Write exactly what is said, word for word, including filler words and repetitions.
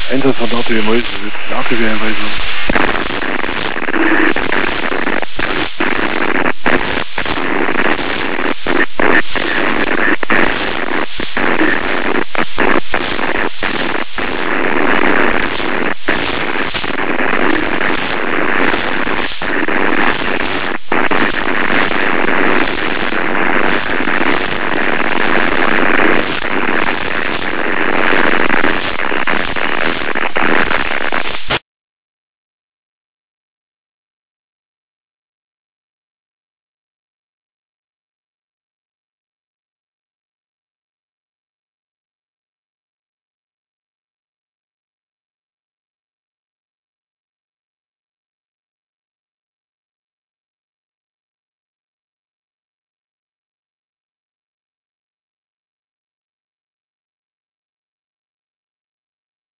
Einsatz von A T W Meusen, das ist A T W-Einweisung.